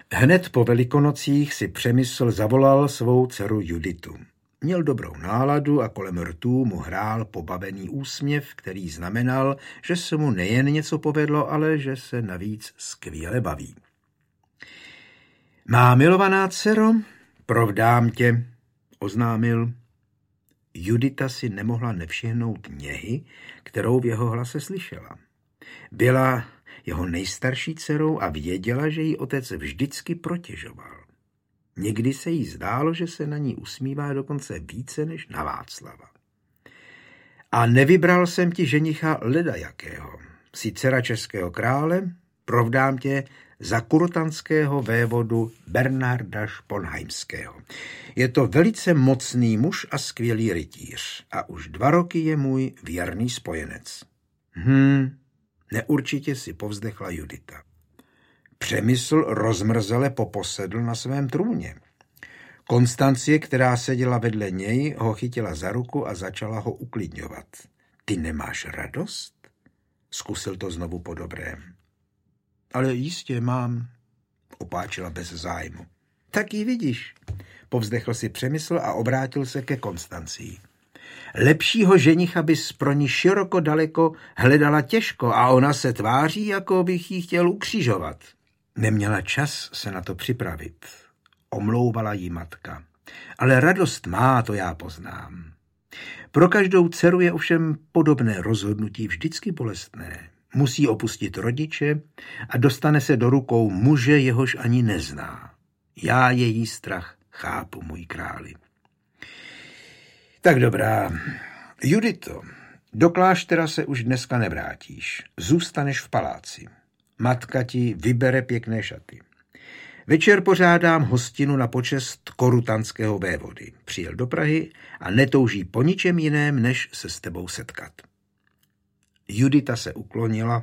Hned po Velikonocích si Přemysl zavolal svou dceru Juditu. Měl dobrou náladu a kolem rtů mu hrál pobavený úsměv, který znamenal, že se mu nejen něco povedlo, ale že se navíc skvěle baví. Má milovaná dcero, provdám tě, oznámil. Judita si nemohla nevšimnout něhy, kterou v jeho hlase slyšela. Byla jeho nejstarší dcerou a věděla, že jí otec vždycky protěžoval. Někdy se jí zdálo, že se na ní usmívá dokonce více než na Václava. A nevybral jsem ti ženicha ledajakého. Jsi dcera českého krále, provdám tě za kurtanského vévodu Bernarda Sponheimského. Je to velice mocný muž a skvělý rytíř a už 2 roky je můj věrný spojenec. Neurčitě si povzdechla Judita. Přemysl rozmrzele poposedl na svém trůně. Konstancie, která seděla vedle něj, ho chytila za ruku a začala ho uklidňovat. Ty nemáš radost? Zkusil to znovu po dobrém. Ale jistě mám, opáčila bez zájmu. Tak ji vidíš, povzdechl si Přemysl a obrátil se ke Konstancii. Lepšího ženicha bys pro ní široko daleko hledala těžko a ona se tváří, jako bych jí chtěl ukřižovat. Neměla čas se na to připravit. Omlouvala jí matka. Ale radost má, to já poznám. Pro každou dceru je ovšem podobné rozhodnutí vždycky bolestné. Musí opustit rodiče a dostane se do rukou muže, jehož ani nezná. Já její strach chápu, můj králi. Tak dobrá. Judito, do kláštera se už dneska nevrátíš. Zůstaneš v paláci. Matka ti vybere pěkné šaty. Večer pořádám hostinu na počest korutanského vévody. Přijel do Prahy a netouží po ničem jiném, než se s tebou setkat. Judita se uklonila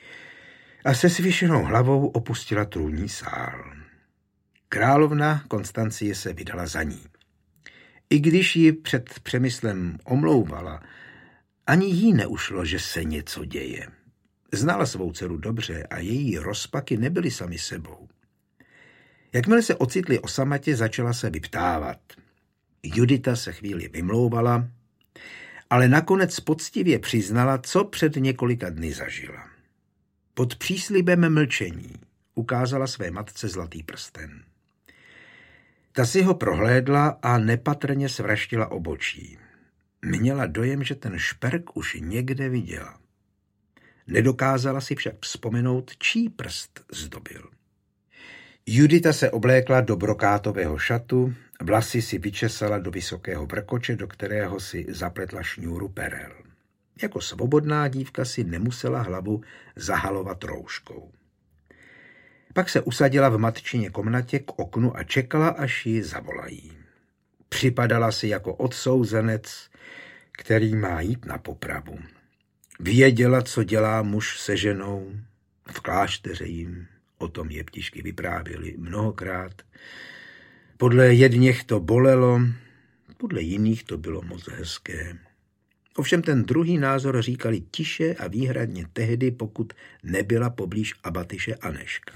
a se svěšenou hlavou opustila trůnní sál. Královna Konstancie se vydala za ní. I když ji před Přemyslem omlouvala, ani jí neušlo, že se něco děje. Znala svou dceru dobře a její rozpaky nebyly sami sebou. Jakmile se ocitli o samatě, začala se vyptávat. Judita se chvíli vymlouvala, ale nakonec poctivě přiznala, co před několika dny zažila. Pod příslibem mlčení ukázala své matce zlatý prsten. Ta si ho prohlédla a nepatrně svraštila obočí. Měla dojem, že ten šperk už někde viděla. Nedokázala si však vzpomenout, čí prst zdobil. Judita se oblékla do brokátového šatu, vlasy si vyčesala do vysokého vrkoče, do kterého si zapletla šňůru perel. Jako svobodná dívka si nemusela hlavu zahalovat rouškou. Pak se usadila v matčině komnatě k oknu a čekala, až ji zavolají. Připadala si jako odsouzenec, který má jít na popravu. Věděla, co dělá muž se ženou, v klášteře jim o tom jeptišky vyprávěli mnohokrát. Podle jedněch to bolelo, podle jiných to bylo moc hezké. Ovšem ten druhý názor říkali tiše a výhradně tehdy, pokud nebyla poblíž abatyše Aneška.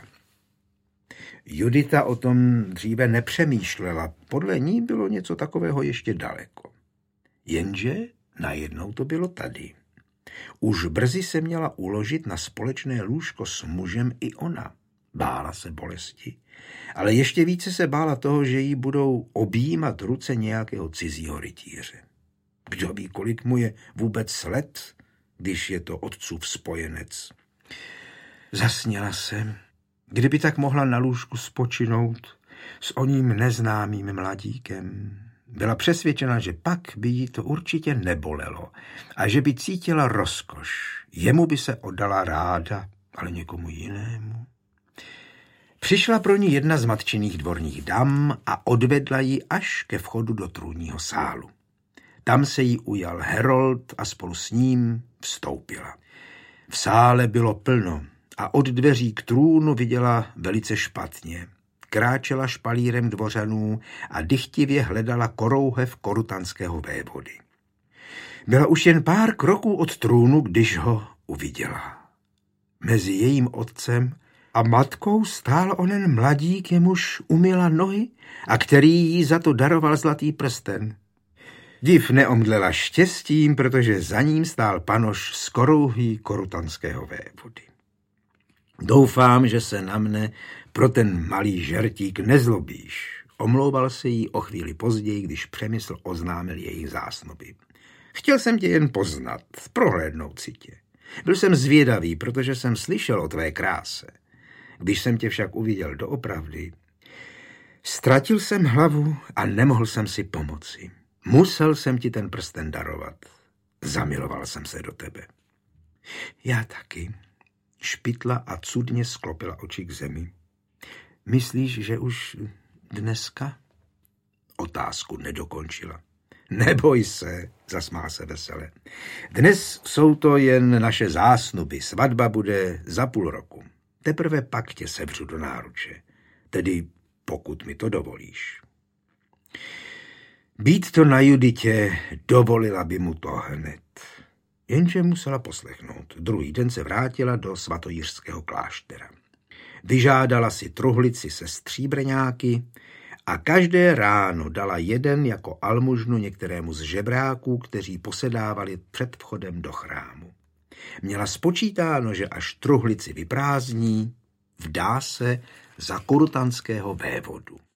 Judita o tom dříve nepřemýšlela, podle ní bylo něco takového ještě daleko. Jenže najednou to bylo tady. Už brzy se měla uložit na společné lůžko s mužem i ona. Bála se bolesti, ale ještě více se bála toho, že jí budou objímat ruce nějakého cizího rytíře. Kdo ví, kolik mu je vůbec let, když je to otcův spojenec. Zasněla se, kdyby tak mohla na lůžku spočinout s oním neznámým mladíkem. Byla přesvědčena, že pak by jí to určitě nebolelo a že by cítila rozkoš. Jemu by se oddala ráda, ale někomu jinému. Přišla pro ní jedna z matčiných dvorních dam a odvedla ji až ke vchodu do trůnního sálu. Tam se jí ujal herold a spolu s ním vstoupila. V sále bylo plno a od dveří k trůnu viděla velice špatně. Kráčela špalírem dvořanů a dychtivě hledala korouhev korutanského vévody. Byla už jen pár kroků od trůnu, když ho uviděla. Mezi jejím otcem a matkou stál onen mladík, jemuž umyla nohy a který jí za to daroval zlatý prsten. Div neomdlela štěstím, protože za ním stál panoš z Korouhy korutanského vévody. Doufám, že se na mne pro ten malý žertík nezlobíš. Omlouval se jí o chvíli později, když Přemysl oznámil jejich zásnoby. Chtěl jsem tě jen poznat, prohlédnout si tě. Byl jsem zvědavý, protože jsem slyšel o tvé kráse. Když jsem tě však uviděl doopravdy, ztratil jsem hlavu a nemohl jsem si pomoci. Musel jsem ti ten prsten darovat. Zamiloval jsem se do tebe. Já taky. Špitla a cudně sklopila oči k zemi. Myslíš, že už dneska? Otázku nedokončila. Neboj se, zasmál se vesele. Dnes jsou to jen naše zásnuby. Svatba bude za půl roku. Teprve pak tě sevřu do náruče. Tedy pokud mi to dovolíš. Být to na Juditě, dovolila by mu to hned. Jenže musela poslechnout. Druhý den se vrátila do svatojířského kláštera. Vyžádala si truhlici se stříbrňáky a každé ráno dala jeden jako almužnu některému z žebráků, kteří posedávali před vchodem do chrámu. Měla spočítáno, že až truhlici vyprázdní, vdá se za korutanského vévodu.